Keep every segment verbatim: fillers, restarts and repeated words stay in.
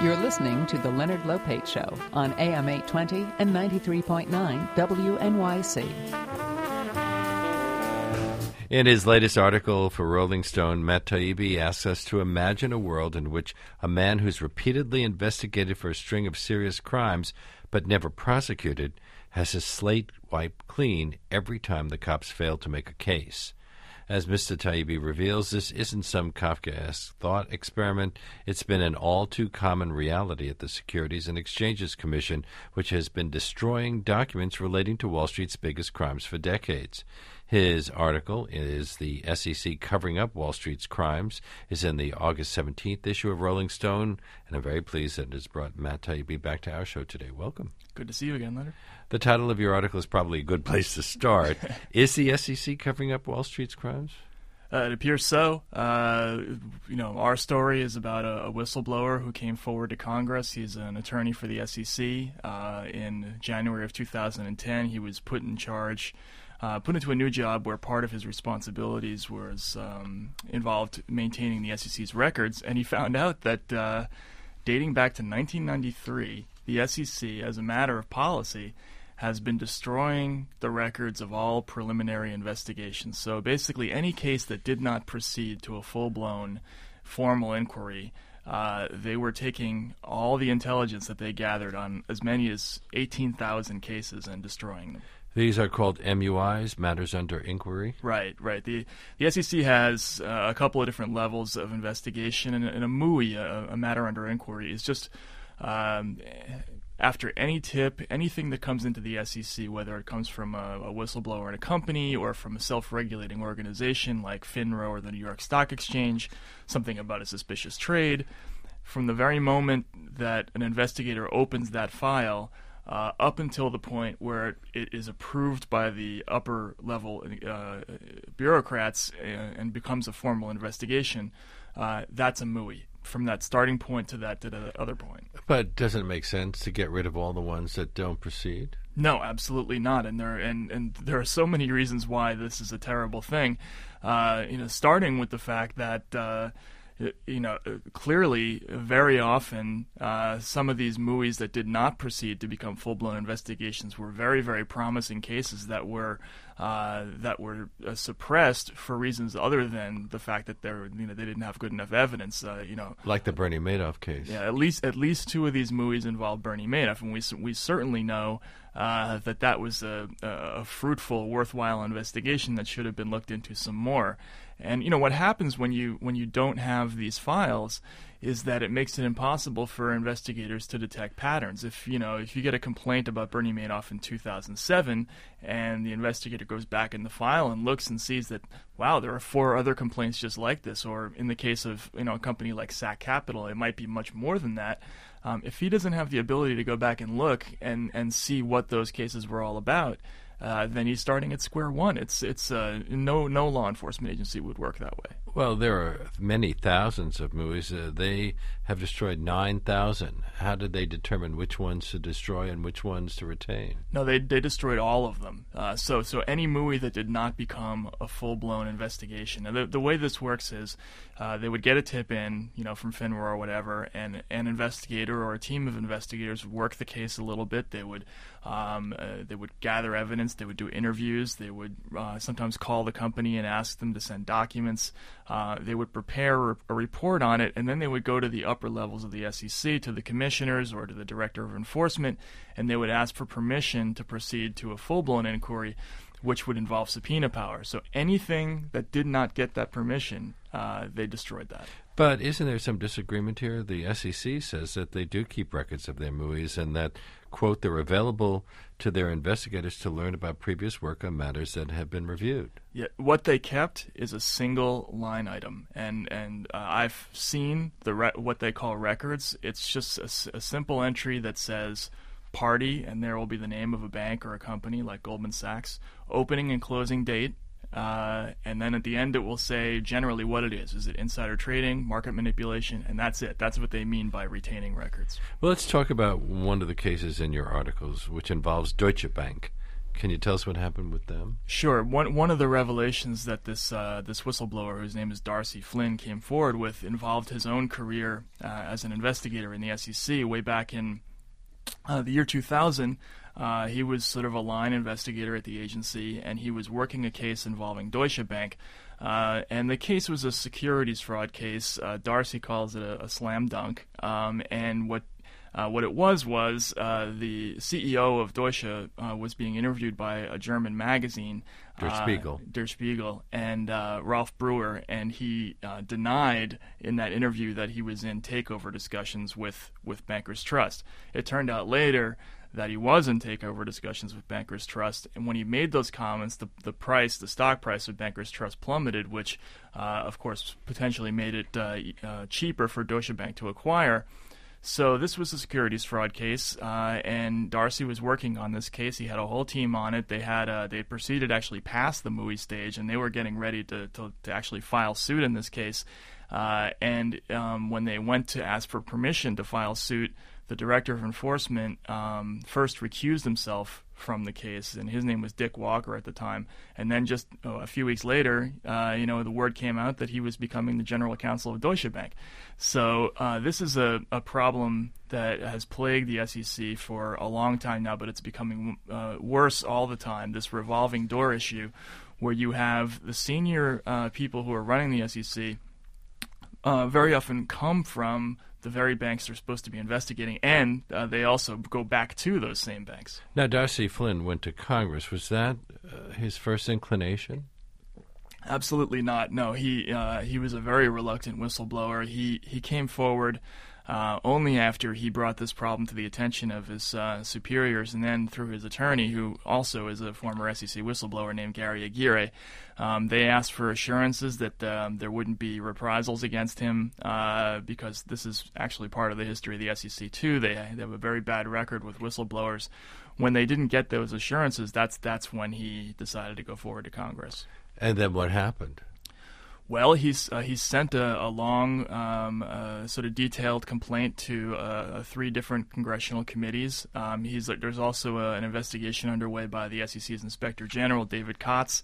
You're listening to The Leonard Lopate Show on A M eight twenty and ninety-three point nine W N Y C. In his latest article for Rolling Stone, Matt Taibbi asks us to imagine a world in which a man who's repeatedly investigated for a string of serious crimes but never prosecuted has his slate wiped clean every time the cops fail to make a case. As Mister Taibbi reveals, this isn't some Kafkaesque thought experiment. It's been an all-too-common reality at the Securities and Exchanges Commission, which has been destroying documents relating to Wall Street's biggest crimes for decades. His article is The S E C Covering Up Wall Street's Crimes, is in the August seventeenth issue of Rolling Stone, and I'm very pleased that it has brought Matt Taibbi back to our show today. Welcome. Good to see you again, Leonard. The title of your article is probably a good place to start. Is the S E C covering up Wall Street's crimes? Uh, it appears so. Uh, you know, our story is about a, a whistleblower who came forward to Congress. He's an attorney for the S E C. Uh, in January of two thousand ten, he was put in charge, uh, put into a new job where part of his responsibilities was um, involved maintaining the S E C's records, and he found out that uh, dating back to nineteen ninety-three, the S E C, as a matter of policy, has been destroying the records of all preliminary investigations. So basically any case that did not proceed to a full-blown formal inquiry, uh, they were taking all the intelligence that they gathered on as many as eighteen thousand cases and destroying them. These are called M U Is, Matters Under Inquiry? Right, right. The the S E C has uh, a couple of different levels of investigation, and, and a M U I, a, a matter under inquiry, is just um, after any tip, anything that comes into the S E C, whether it comes from a, a whistleblower in a company or from a self-regulating organization like FINRA or the New York Stock Exchange, something about a suspicious trade, from the very moment that an investigator opens that file, Uh, up until the point where it, it is approved by the upper level uh, bureaucrats and, and becomes a formal investigation, uh, that's a M U I, from that starting point to that to the other point. But doesn't it make sense to get rid of all the ones that don't proceed? No, absolutely not. And there and, and there are so many reasons why this is a terrible thing. Uh, you know, starting with the fact that uh, you know, clearly, very often, uh, some of these M U Is that did not proceed to become full-blown investigations were very, very promising cases that were uh, that were uh, suppressed for reasons other than the fact that they were, you know, they didn't have good enough evidence. Uh, you know, like the Bernie Madoff case. Yeah, at least at least two of these M U Is involved Bernie Madoff, and we we certainly know uh, that that was a, a fruitful, worthwhile investigation that should have been looked into some more. And you know what happens when you when you don't have these files is that it makes it impossible for investigators to detect patterns. If you know if you get a complaint about Bernie Madoff in two thousand seven and the investigator goes back in the file and looks and sees that, wow, there are four other complaints just like this, or in the case of you know a company like S A C Capital, it might be much more than that. Um, if he doesn't have the ability to go back and look and and see what those cases were all about, Uh, then he's starting at square one. It's it's uh, no no law enforcement agency would work that way. Well, there are many thousands of M U Is. Uh, they have destroyed nine thousand. How did they determine which ones to destroy and which ones to retain? No, they they destroyed all of them. Uh, so so any M U I that did not become a full blown investigation. And the the way this works is uh, they would get a tip in, you know, from FINRA or whatever, and an investigator or a team of investigators would work the case a little bit. They would um, uh, they would gather evidence. They would do interviews. They would uh, sometimes call the company and ask them to send documents. Uh, they would prepare a report on it, and then they would go to the upper levels of the S E C, to the commissioners or to the director of enforcement, and they would ask for permission to proceed to a full-blown inquiry, which would involve subpoena power. So anything that did not get that permission, uh, they destroyed that. But isn't there some disagreement here? The S E C says that they do keep records of their M U Is and that, quote, they're available to their investigators to learn about previous work on matters that have been reviewed. Yeah, what they kept is a single line item, and and uh, I've seen the re- what they call records. It's just a, a simple entry that says party, and there will be the name of a bank or a company like Goldman Sachs, opening and closing date. Uh, and then at the end, it will say generally what it is. Is it insider trading, market manipulation? And that's it. That's what they mean by retaining records. Well, let's talk about one of the cases in your articles, which involves Deutsche Bank. Can you tell us what happened with them? Sure. One one of the revelations that this uh, this whistleblower, whose name is Darcy Flynn, came forward with involved his own career uh, as an investigator in the S E C way back in uh, the year two thousand. Uh, he was sort of a line investigator at the agency, and he was working a case involving Deutsche Bank. Uh, and the case was a securities fraud case. Uh, Darcy calls it a, a slam dunk. Um, and what Uh, what it was was uh, the C E O of Deutsche uh, was being interviewed by a German magazine, Der Spiegel. uh, Der Spiegel, and uh, Ralph Brewer, and he uh, denied in that interview that he was in takeover discussions with, with Bankers Trust. It turned out later that he was in takeover discussions with Bankers Trust, and when he made those comments, the the price, the stock price of Bankers Trust plummeted, which, uh, of course, potentially made it uh, uh, cheaper for Deutsche Bank to acquire. So this was a securities fraud case, uh, and Darcy was working on this case. He had a whole team on it. They had uh, they proceeded actually past the M U I stage, and they were getting ready to, to, to actually file suit in this case. Uh, and um, when they went to ask for permission to file suit, the director of enforcement um, first recused himself from the case, and his name was Dick Walker at the time. And then just oh, a few weeks later, uh, you know, the word came out that he was becoming the general counsel of Deutsche Bank. So uh, this is a, a problem that has plagued the S E C for a long time now, but it's becoming uh, worse all the time, this revolving door issue, where you have the senior uh, people who are running the S E C uh, very often come from the very banks they're supposed to be investigating, and uh, they also go back to those same banks. Now, Darcy Flynn went to Congress. Was that uh, his first inclination? Absolutely not. No, he uh, he was a very reluctant whistleblower. He he came forward uh, only after he brought this problem to the attention of his uh, superiors, and then through his attorney, who also is a former S E C whistleblower named Gary Aguirre. Um, they asked for assurances that um, there wouldn't be reprisals against him uh, because this is actually part of the history of the S E C too. They, they have a very bad record with whistleblowers. When they didn't get those assurances, that's that's when he decided to go forward to Congress. And then what happened? Well, he's uh, he's sent a, a long, um, uh, sort of detailed complaint to uh, three different congressional committees. Um, he's there's also a, an investigation underway by the S E C's Inspector General, David Kotz,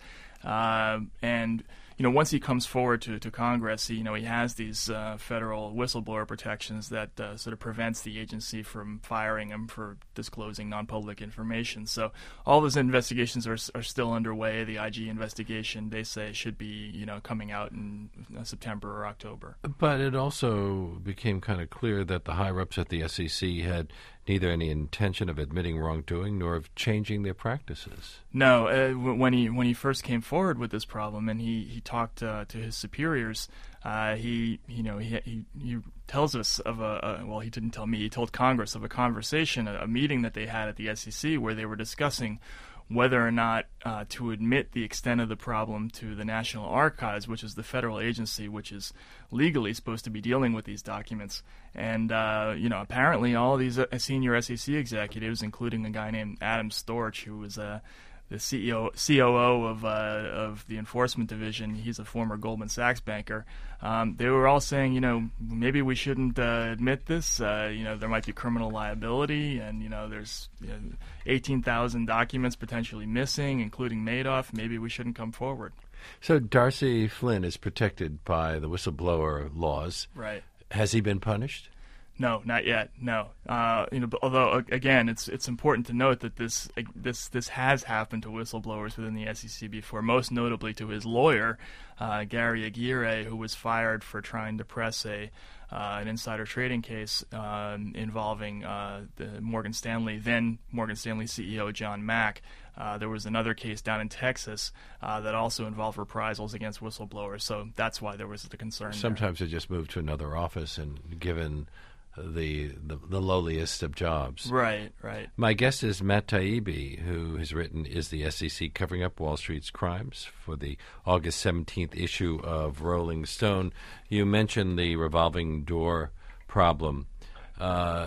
uh, and you know once he comes forward to, to Congress, he, you know he has these uh, federal whistleblower protections that uh, sort of prevents the agency from firing him for disclosing non-public information. So all those investigations are are still underway. The I G investigation, they say, should be you know coming out in September or October. But it also became kind of clear that the higher-ups at the S E C had neither any intention of admitting wrongdoing nor of changing their practices. No, uh, when he when he first came forward with this problem, and he he talked uh, to his superiors, uh, he you know he, he he tells us of a, a well he didn't tell me, he told Congress of a conversation, a, a meeting that they had at the S E C where they were discussing whether or not uh, to admit the extent of the problem to the National Archives, which is the federal agency which is legally supposed to be dealing with these documents. And, uh, you know, apparently all of these uh, senior S E C executives, including a guy named Adam Storch, who was uh, the C E O, C O O of, uh, of the Enforcement Division, he's a former Goldman Sachs banker, um, they were all saying, you know, maybe we shouldn't uh, admit this. Uh, you know, there might be criminal liability, and, you know, there's you know, eighteen thousand documents potentially missing, including Madoff. Maybe we shouldn't come forward. So Darcy Flynn is protected by the whistleblower laws. Right. Has he been punished? No, not yet. No, uh, you know. But although again, it's it's important to note that this this this has happened to whistleblowers within the S E C before. Most notably to his lawyer, uh, Gary Aguirre, who was fired for trying to press a uh, an insider trading case uh, involving uh, the Morgan Stanley then Morgan Stanley C E O John Mack. Uh, there was another case down in Texas uh, that also involved reprisals against whistleblowers. So that's why there was the concern. Sometimes there. they just move to another office and given The, the the lowliest of jobs. Right, right. My guest is Matt Taibbi, who has written Is the S E C Covering Up Wall Street's Crimes for the August seventeenth issue of Rolling Stone. You mentioned the revolving door problem. Uh,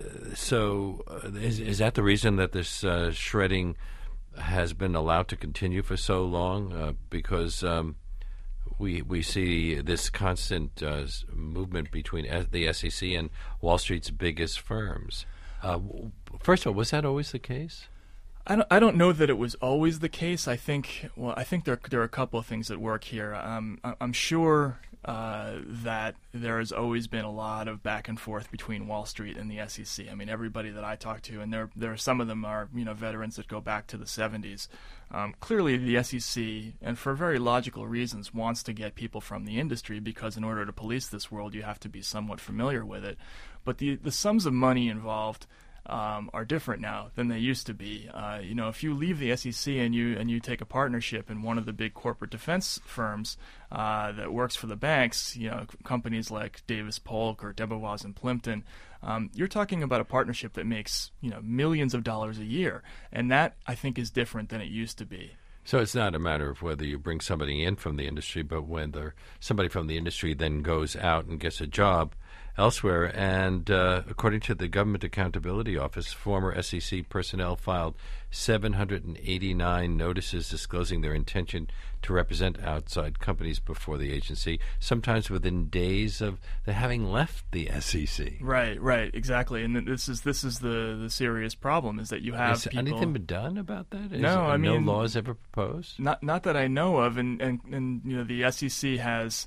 so uh, is, is that the reason that this uh, shredding has been allowed to continue for so long? Uh, because... Um, We we see this constant uh, movement between the S E C and Wall Street's biggest firms. Uh, first of all, was that always the case? I don't, I don't know that it was always the case. I think, well, I think there, there are a couple of things at work here. Um, I, I'm sure uh, that there has always been a lot of back and forth between Wall Street and the S E C. I mean, everybody that I talk to, and there, there are some of them are, you know, veterans that go back to the seventies. Um, clearly, the S E C, and for very logical reasons, wants to get people from the industry because in order to police this world, you have to be somewhat familiar with it. But the, the sums of money involved Um, are different now than they used to be. Uh, you know, if you leave the S E C and you and you take a partnership in one of the big corporate defense firms uh, that works for the banks, you know, c- companies like Davis Polk or Debevoise and Plimpton, um, you're talking about a partnership that makes, you know, millions of dollars a year, and that I think is different than it used to be. So it's not a matter of whether you bring somebody in from the industry, but whether somebody from the industry then goes out and gets a job elsewhere. And uh, according to the Government Accountability Office, former S E C personnel filed seven hundred eighty-nine notices disclosing their intention to represent outside companies before the agency, sometimes within days of the having left the S E C. Right, right, exactly. And this is this is the, the serious problem, is that you have Has people... anything been done about that? Is, No, I no mean- laws ever proposed? Not not that I know of, and, and, and you know, the S E C has,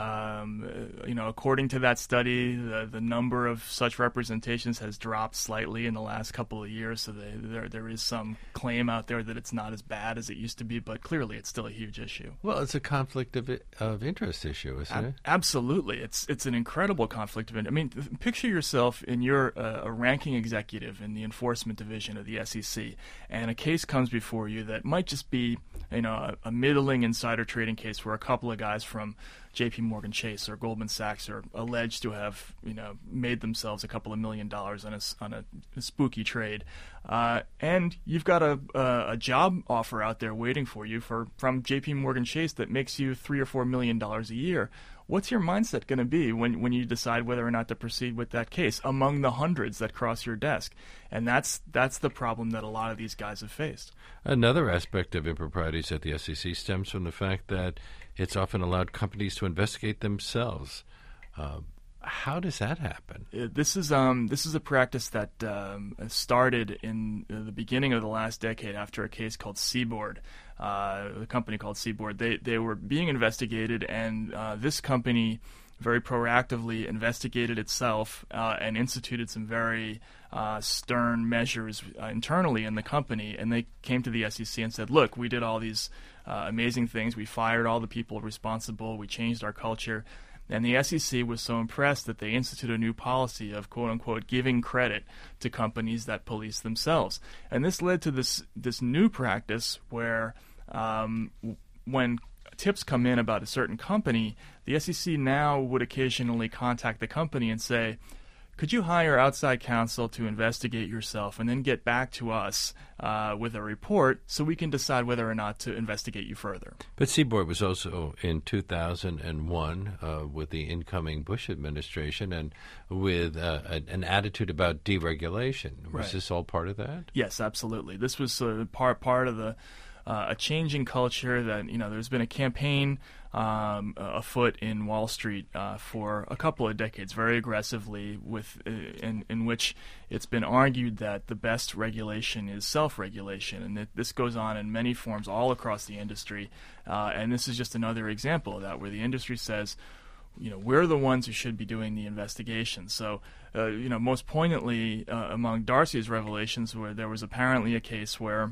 um, uh, you know, according to that study, the the number of such representations has dropped slightly in the last couple of years. So they, there there is some claim out there that it's not as bad as it used to be, but clearly it's still a huge issue. Well, it's a conflict of of interest issue, isn't Ab- it? Absolutely, it's it's an incredible conflict of interest. I mean, th- picture yourself in you're uh, a ranking executive in the enforcement division of the S E C, and a case comes before you that might just be, you know, a, a middling insider trading case where a couple of guys from J P Morgan Chase or Goldman Sachs are alleged to have, you know, made themselves a couple of million dollars on a s- on a, a spooky trade, uh, and you've got a, a a job offer out there waiting for you for from J P Morgan Chase that makes you three or four million dollars a year. What's your mindset going to be when, when you decide whether or not to proceed with that case among the hundreds that cross your desk? And that's that's the problem that a lot of these guys have faced. Another aspect of improprieties at the S E C stems from the fact that it's often allowed companies to investigate themselves. Uh, how does that happen? Uh, This is um this is a practice that um, started in the beginning of the last decade after a case called Seaboard, uh, a company called Seaboard. They they were being investigated, and uh, this company very proactively investigated itself uh, and instituted some very uh, stern measures uh, internally in the company. And they came to the S E C and said, "Look, we did all these uh, amazing things. We fired all the people responsible. We changed our culture." And the S E C was so impressed that they instituted a new policy of, quote-unquote, giving credit to companies that police themselves. And this led to this this new practice where um, when tips come in about a certain company, the S E C now would occasionally contact the company and say, could you hire outside counsel to investigate yourself and then get back to us uh, with a report so we can decide whether or not to investigate you further? But Seaboard was also in two thousand one uh, with the incoming Bush administration and with uh, a, an attitude about deregulation. Was Right. this all part of that? Yes, absolutely. This was uh, part part of the uh, a changing culture that, you know, there's been a campaign um, afoot in Wall Street uh, for a couple of decades, very aggressively, with uh, in in which it's been argued that the best regulation is self-regulation, and that this goes on in many forms all across the industry. Uh, and this is just another example of that, where the industry says, you know, we're the ones who should be doing the investigation. So, uh, you know, most poignantly uh, among Darcy's revelations, where there was apparently a case where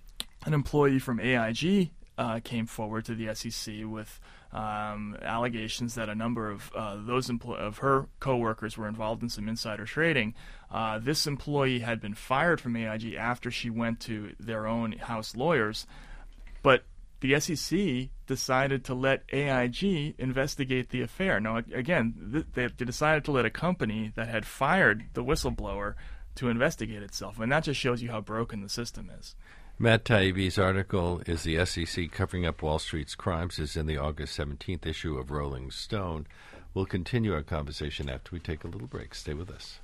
an employee from A I G uh, came forward to the S E C with um, allegations that a number of uh, those empl- of her coworkers were involved in some insider trading. Uh, this employee had been fired from A I G after she went to their own house lawyers, but the S E C decided to let A I G investigate the affair. Now, again, th- they, they decided to let a company that had fired the whistleblower to investigate itself, and that just shows you how broken the system is. Matt Taibbi's article, Is the S E C Covering Up Wall Street's Crimes?, is in the August seventeenth issue of Rolling Stone. We'll continue our conversation after we take a little break. Stay with us.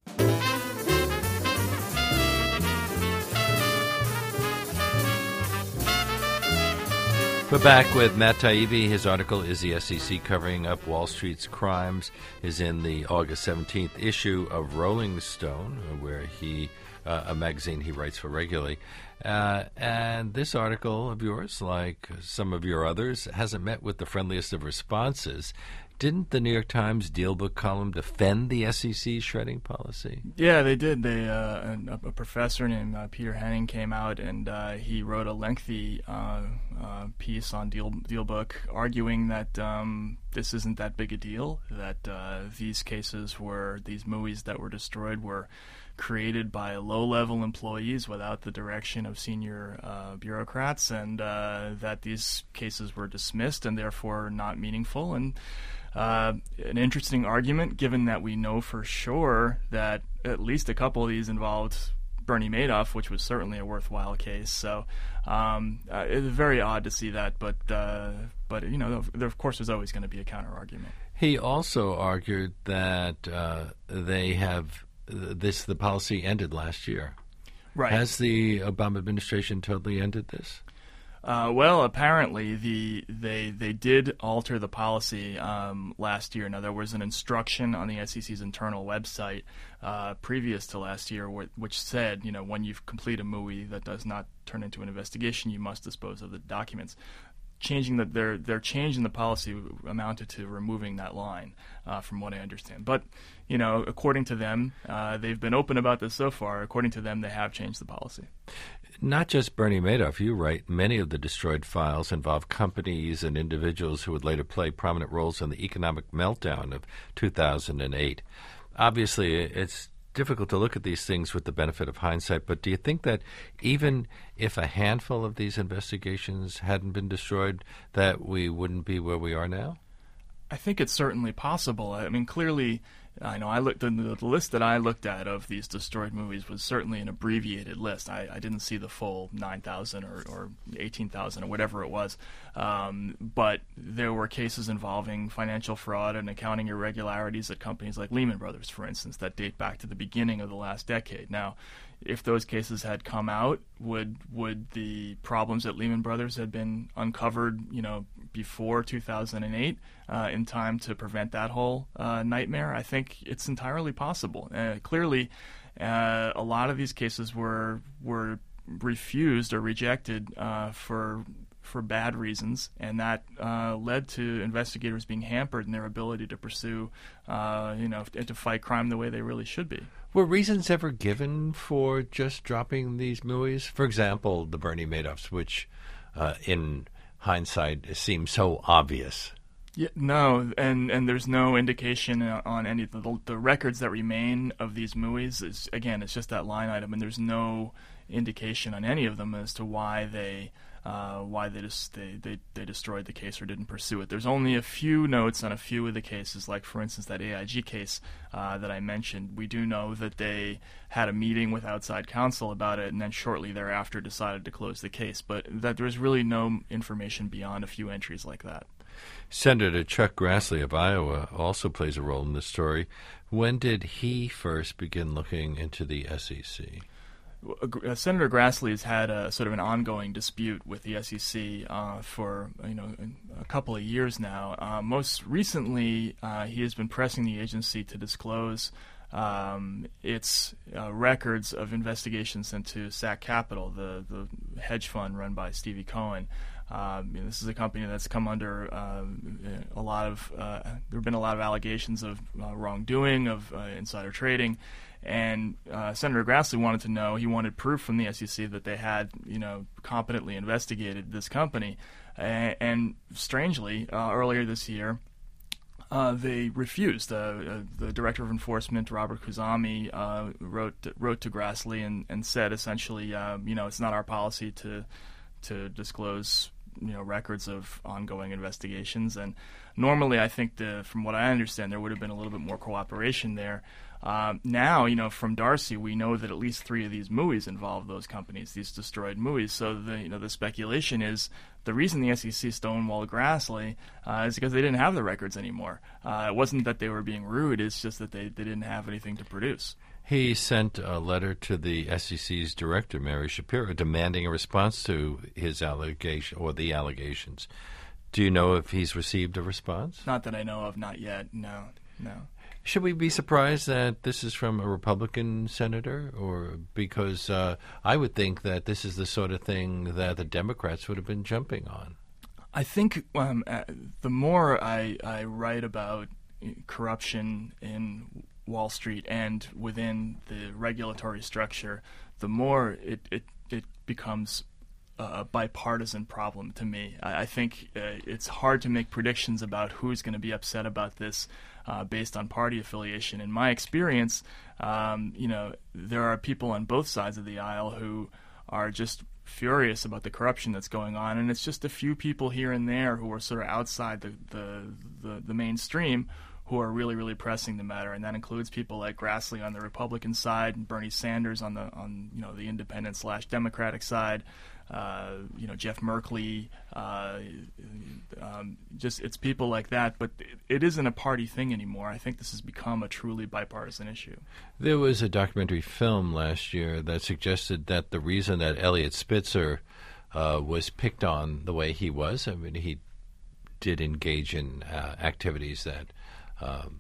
We're back with Matt Taibbi. His article, Is the S E C Covering Up Wall Street's Crimes?, is in the August seventeenth issue of Rolling Stone, where he uh, a magazine he writes for regularly. Uh, and this article of yours, like some of your others, hasn't met with the friendliest of responses. Didn't the New York Times Dealbook column defend the S E C's shredding policy? Yeah, they did. They uh, a, a professor named uh, Peter Henning came out and uh, he wrote a lengthy uh, uh, piece on Deal Dealbook, arguing that um, this isn't that big a deal. That uh, these cases were these movies that were destroyed were created by low-level employees without the direction of senior uh, bureaucrats, and uh, that these cases were dismissed and therefore not meaningful. And Uh, an interesting argument, given that we know for sure that at least a couple of these involved Bernie Madoff, which was certainly a worthwhile case. So um, uh, it's very odd to see that, but uh, but you know, there, of course, there's always going to be a counter argument. He also argued that uh, they have this. The policy ended last year. Right. Has the Obama administration totally ended this? Uh, well, apparently the they they did alter the policy um, last year. Now, there was an instruction on the S E C's internal website uh, previous to last year, wh- which said, you know, when you complete a movie that does not turn into an investigation, you must dispose of the documents. Changing the, their their change in the policy amounted to removing that line, uh, from what I understand. But you know, according to them, uh, they've been open about this so far. According to them, they have changed the policy. Not just Bernie Madoff, you write, many of the destroyed files involve companies and individuals who would later play prominent roles in the economic meltdown of two thousand eight. Obviously, it's difficult to look at these things with the benefit of hindsight, but do you think that even if a handful of these investigations hadn't been destroyed, that we wouldn't be where we are now? I think it's certainly possible. I mean, clearly, I know I looked the, the list that I looked at of these destroyed movies was certainly an abbreviated list. I, I didn't see the full nine thousand or, or eighteen thousand or whatever it was. Um, but there were cases involving financial fraud and accounting irregularities at companies like Lehman Brothers, for instance, that date back to the beginning of the last decade. Now, if those cases had come out, would would the problems at Lehman Brothers had been uncovered, you know, before two thousand eight, uh, in time to prevent that whole uh, nightmare? I think it's entirely possible. Uh, clearly, uh, a lot of these cases were were refused or rejected uh, for for bad reasons, and that uh, led to investigators being hampered in their ability to pursue, uh, you know, and to fight crime the way they really should be. Were reasons ever given for just dropping these movies? For example, the Bernie Madoffs, which uh, in hindsight seem so obvious. Yeah, no, and, and there's no indication on any of the, the records that remain of these movies. Is, again, it's just that line item, and there's no indication on any of them as to why they uh, why they just they, they they destroyed the case or didn't pursue it. There's only a few notes on a few of the cases, like for instance that A I G case uh, that I mentioned. We do know that they had a meeting with outside counsel about it, and then shortly thereafter decided to close the case. But that there's really no information beyond a few entries like that. Senator Chuck Grassley of Iowa also plays a role in this story. When did he first begin looking into the S E C? Uh, Senator Grassley has had a sort of an ongoing dispute with the S E C uh, for you know a couple of years now. Uh, most recently, uh, he has been pressing the agency to disclose um, its uh, records of investigations into S A C Capital, the the hedge fund run by Stevie Cohen. Um, you know, this is a company that's come under um, a lot of uh, there have been a lot of allegations of uh, wrongdoing, of uh, insider trading. And uh, Senator Grassley wanted to know, he wanted proof from the S E C that they had, you know, competently investigated this company. And, and strangely, uh, earlier this year, uh, they refused. Uh, uh, the Director of Enforcement, Robert Khuzami, uh, wrote wrote to Grassley and, and said essentially, uh, you know, it's not our policy to to disclose, you know, records of ongoing investigations. And normally, I think, the, from what I understand, there would have been a little bit more cooperation there. Um, now, you know, from Darcy, we know that at least three of these movies involve those companies, these destroyed movies. So the you know the speculation is the reason the S E C stonewalled Grassley uh, is because they didn't have the records anymore. Uh, it wasn't that they were being rude; it's just that they, they didn't have anything to produce. He sent a letter to the S E C's director, Mary Shapiro, demanding a response to his allegation or the allegations. Do you know if he's received a response? Not that I know of, not yet. No, no. Should we be surprised that this is from a Republican senator? Or because uh, I would think that this is the sort of thing that the Democrats would have been jumping on. I think um, uh, the more I, I write about corruption in Wall Street and within the regulatory structure, the more it, it, it becomes a bipartisan problem to me. I, I think uh, it's hard to make predictions about who's going to be upset about this uh, based on party affiliation. In my experience, um, you know, there are people on both sides of the aisle who are just furious about the corruption that's going on, and it's just a few people here and there who are sort of outside the the, the, the mainstream who are really, really pressing the matter, and that includes people like Grassley on the Republican side and Bernie Sanders on the on you know the independent slash Democratic side. Uh, you know, Jeff Merkley, uh, um, just it's people like that, but it, it isn't a party thing anymore. I think this has become a truly bipartisan issue. There was a documentary film last year that suggested that the reason that Eliot Spitzer uh, was picked on the way he was, I mean, he did engage in uh, activities that um,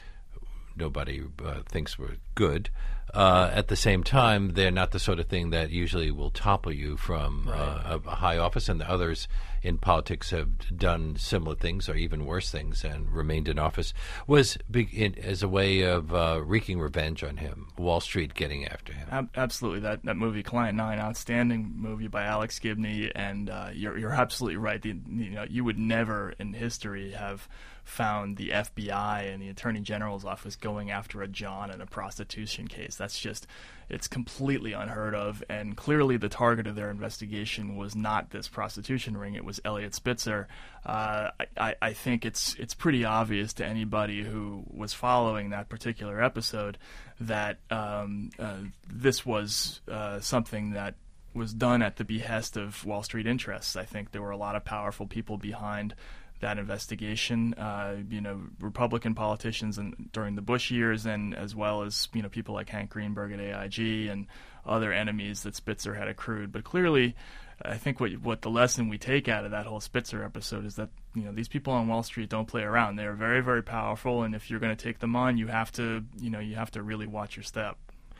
nobody uh, thinks were good. Uh, at the same time, they're not the sort of thing that usually will topple you from right. uh, a, a high office, and the others in politics have done similar things or even worse things and remained in office, was be- in, as a way of uh, wreaking revenge on him, Wall Street getting after him. Ab- absolutely. That that movie, Client Nine, outstanding movie by Alex Gibney, and uh, you're, you're absolutely right. The, you know, you would never in history have found the F B I and the Attorney General's office going after a John in a prostitution case. That's just, it's completely unheard of, and clearly the target of their investigation was not this prostitution ring, it was Eliot Spitzer. Uh, I, I think it's it's pretty obvious to anybody who was following that particular episode that um, uh, this was uh, something that was done at the behest of Wall Street interests. I think there were a lot of powerful people behind that investigation, uh, you know, Republican politicians and during the Bush years, and as well as, you know, people like Hank Greenberg at A I G and other enemies that Spitzer had accrued. But clearly, I think what what the lesson we take out of that whole Spitzer episode is that, you know, these people on Wall Street don't play around. They're very, very powerful, and if you're going to take them on, you have to, you know, you have to really watch your step.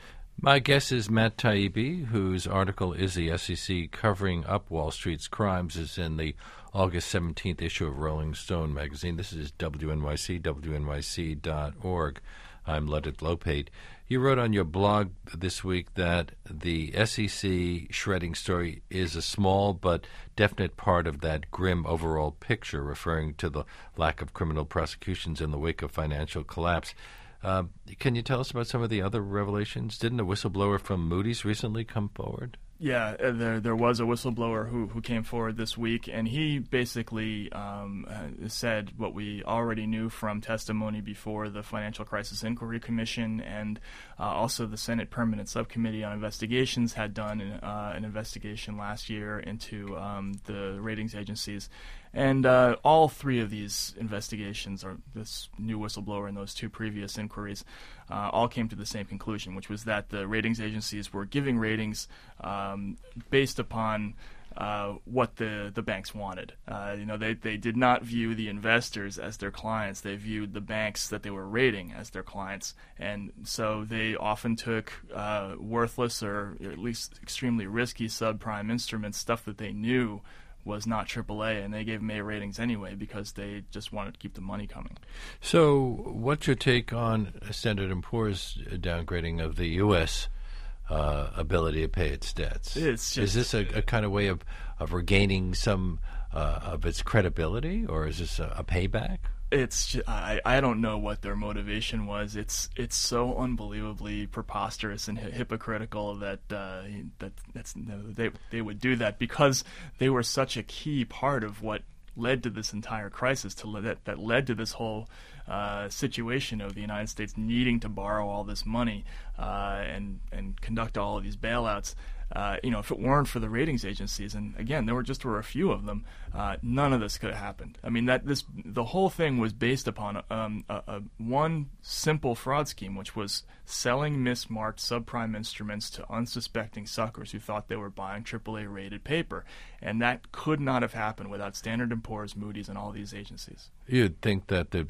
My guest is Matt Taibbi, whose article is the S E C covering up Wall Street's crimes, is in the August seventeenth issue of Rolling Stone magazine. This is W N Y C, W N Y C dot org. I'm Leonard Lopate. You wrote on your blog this week that the S E C shredding story is a small but definite part of that grim overall picture, referring to the lack of criminal prosecutions in the wake of financial collapse. Uh, can you tell us about some of the other revelations? Didn't a whistleblower from Moody's recently come forward? Yeah, uh, there there was a whistleblower who, who came forward this week, and he basically um, uh, said what we already knew from testimony before the Financial Crisis Inquiry Commission, and uh, also the Senate Permanent Subcommittee on Investigations had done an, uh, an investigation last year into um, the ratings agencies. And uh, all three of these investigations, or this new whistleblower and those two previous inquiries, uh, all came to the same conclusion, which was that the ratings agencies were giving ratings um, based upon uh, what the, the banks wanted. Uh, you know, they, they did not view the investors as their clients. They viewed the banks that they were rating as their clients. And so they often took uh, worthless or at least extremely risky subprime instruments, stuff that they knew was not triple A, and they gave them A ratings anyway because they just wanted to keep the money coming. So what's your take on Standard and Poor's downgrading of the U S uh, ability to pay its debts? It's just, is this a, a kind of way of, of regaining some uh, of its credibility, or is this a, a payback? It's just, I I don't know what their motivation was. It's it's so unbelievably preposterous and hi- hypocritical that uh, that that's they they would do that because they were such a key part of what led to this entire crisis, to le- that that led to this whole uh, situation of the United States needing to borrow all this money uh, and and conduct all of these bailouts. Uh, you know, if it weren't for the ratings agencies, and again, there were just were a few of them, uh, none of this could have happened. I mean, that this the whole thing was based upon um, a, a one simple fraud scheme, which was selling mismarked subprime instruments to unsuspecting suckers who thought they were buying triple A rated paper, and that could not have happened without Standard and Poor's, Moody's, and all these agencies. You'd think that there'd be some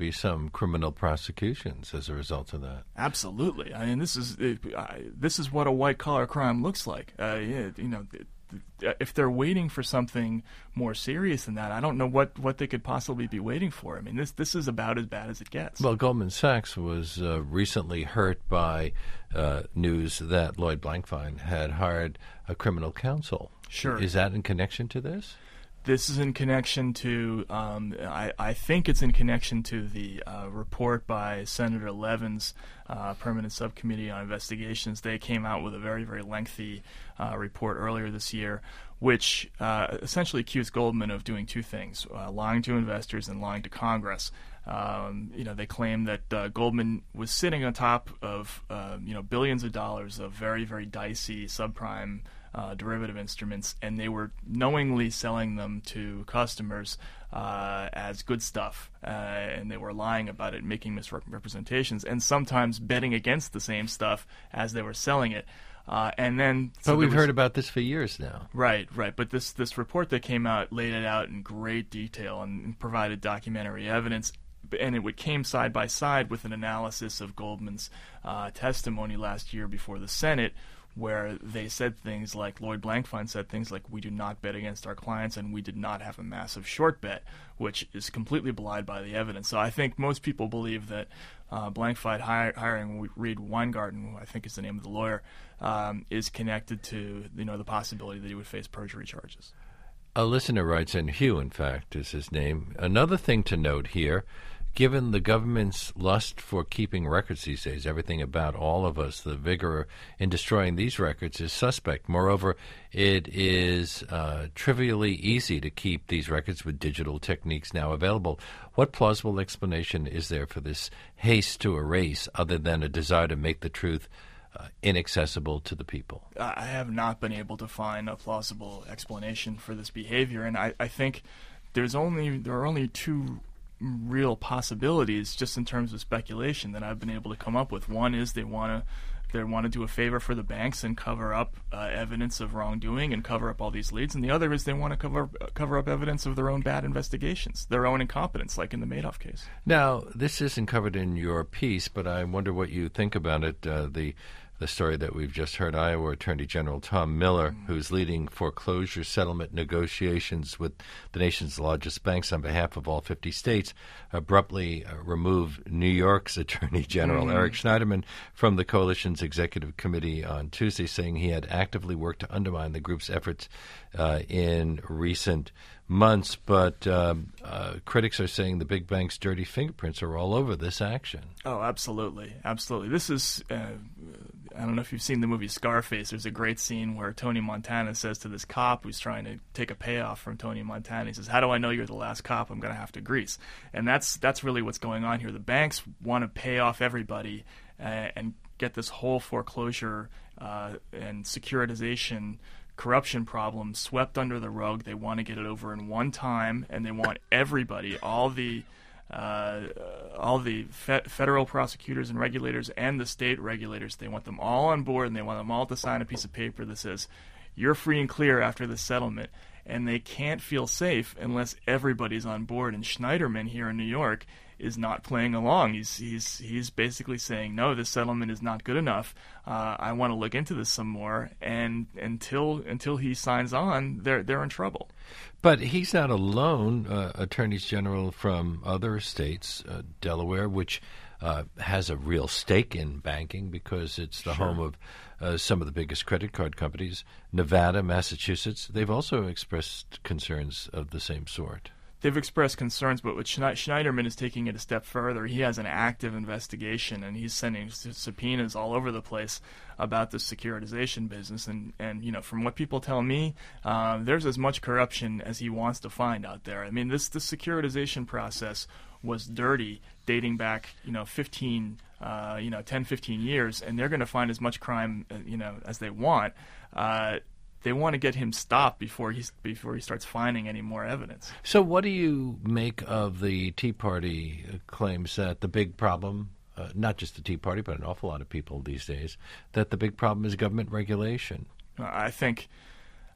from criminal prosecutions as a result of that. Absolutely. I mean, this is it, I, this is what a white collar crime looks like. Uh, yeah, you know. It, If they're waiting for something more serious than that, I don't know what, what they could possibly be waiting for. I mean, this this is about as bad as it gets. Well, Goldman Sachs was uh, recently hurt by uh, news that Lloyd Blankfein had hired a criminal counsel. Sure. Is that in connection to this? This is in connection to, um, I, I think it's in connection to the uh, report by Senator Levin's uh, Permanent Subcommittee on Investigations. They came out with a very, very lengthy uh, report earlier this year, which uh, essentially accused Goldman of doing two things, uh, lying to investors and lying to Congress. Um, you know, they claim that uh, Goldman was sitting on top of, uh, you know, billions of dollars of very, very dicey subprime Uh, derivative instruments, and they were knowingly selling them to customers uh, as good stuff, uh, and they were lying about it, making misrepresentations, and sometimes betting against the same stuff as they were selling it. Uh, and then, so but we've was, heard about this for years now. Right, right. But this this report that came out laid it out in great detail and, and provided documentary evidence. And it came side by side with an analysis of Goldman's uh, testimony last year before the Senate, where they said things like, Lloyd Blankfein said things like, we do not bet against our clients and we did not have a massive short bet, which is completely belied by the evidence. So I think most people believe that uh, Blankfein hi- hiring Reed Weingarten, who I think is the name of the lawyer, um, is connected to you know the possibility that he would face perjury charges. A listener writes in, Hugh, in fact, is his name. Another thing to note here, given the government's lust for keeping records these days, everything about all of us, the vigor in destroying these records is suspect. Moreover, it is uh, trivially easy to keep these records with digital techniques now available. What plausible explanation is there for this haste to erase other than a desire to make the truth uh, inaccessible to the people? I have not been able to find a plausible explanation for this behavior, and I, I think there's only there are only two real possibilities just in terms of speculation that I've been able to come up with. One is they want to they want to do a favor for the banks and cover up uh, evidence of wrongdoing and cover up all these leads, and the other is they want to cover cover up evidence of their own bad investigations, their own incompetence, like in the Madoff case. Now, this isn't covered in your piece, but I wonder what you think about it. Uh, the The story that we've just heard, Iowa Attorney General Tom Miller, who's leading foreclosure settlement negotiations with the nation's largest banks on behalf of all fifty states, abruptly uh, removed New York's Attorney General mm. Eric Schneiderman from the coalition's executive committee on Tuesday, saying he had actively worked to undermine the group's efforts uh, in recent months. But um, uh, critics are saying the big bank's dirty fingerprints are all over this action. Oh, absolutely. Absolutely. This is... Uh, I don't know if you've seen the movie Scarface. There's a great scene where Tony Montana says to this cop who's trying to take a payoff from Tony Montana, he says, "How do I know you're the last cop I'm going to have to grease?" And that's that's really what's going on here. The banks want to pay off everybody uh, and get this whole foreclosure uh, and securitization corruption problem swept under the rug. They want to get it over in one time, and they want everybody, all the Uh, all the fe- federal prosecutors and regulators and the state regulators, they want them all on board, and they want them all to sign a piece of paper that says, you're free and clear after this settlement. And they can't feel safe unless everybody's on board. And Schneiderman here in New York is not playing along. He's he's he's basically saying, no, this settlement is not good enough. Uh, I want to look into this some more. And until until he signs on, they're they're in trouble. But he's not alone. Uh, attorneys general from other states, uh, Delaware, which uh, has a real stake in banking because it's the Sure. home of uh, some of the biggest credit card companies, Nevada, Massachusetts, they've also expressed concerns of the same sort. They've expressed concerns, but with Schneiderman is taking it a step further. He has an active investigation, and he's sending subpoenas all over the place about the securitization business. And, and you know, from what people tell me, um, there's as much corruption as he wants to find out there. I mean, this the securitization process was dirty, dating back, you know, fifteen, uh, you know, ten, fifteen years, and they're going to find as much crime, uh, you know, as they want. Uh, They want to get him stopped before he before he starts finding any more evidence. So what do you make of the Tea Party claims that the big problem, uh, not just the Tea Party, but an awful lot of people these days, that the big problem is government regulation? I think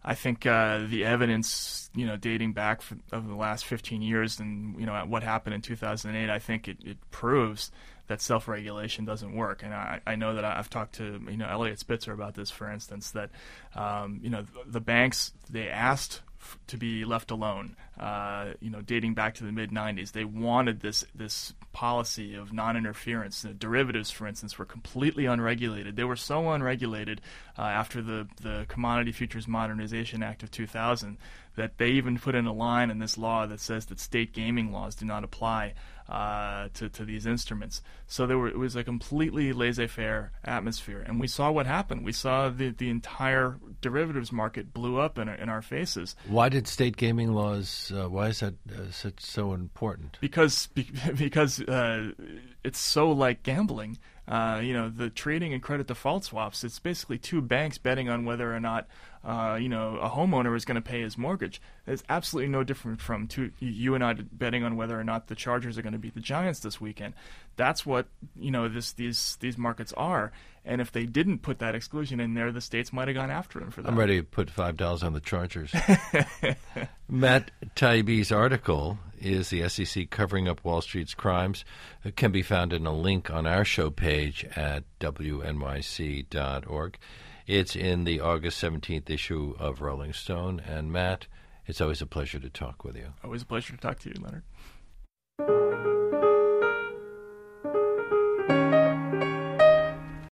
I think uh, the evidence, you know, dating back for, over the last fifteen years and, you know, what happened in two thousand eight, I think it, it proves that self-regulation doesn't work. And I, I know that I've talked to, you know, Elliot Spitzer about this, for instance, that, um, you know, the banks, they asked f- to be left alone, uh, you know, dating back to the mid nineties. They wanted this this policy of non-interference. The derivatives, for instance, were completely unregulated. They were so unregulated uh, after the, the Commodity Futures Modernization Act of two thousand that they even put in a line in this law that says that state gaming laws do not apply uh, to, to these instruments. So there were, it was a completely laissez-faire atmosphere. And we saw what happened. We saw the, the entire derivatives market blew up in our, in our faces. Why did state gaming laws, uh, why is that uh, such so important? Because, be, because uh, it's so like gambling. Uh, you know, the trading and credit default swaps, it's basically two banks betting on whether or not, uh, you know, a homeowner is going to pay his mortgage. It's absolutely no different from two, you and I betting on whether or not the Chargers are going to beat the Giants this weekend. That's what, you know, this these these markets are. And if they didn't put that exclusion in there, the states might have gone after them for that. I'm ready to put five dollars on the Chargers. Matt Taibbi's article is the S E C Covering Up Wall Street's Crimes. It can be found in a link on our show page at W N Y C dot org. It's in the August seventeenth issue of Rolling Stone. And Matt, it's always a pleasure to talk with you. Always a pleasure to talk to you, Leonard.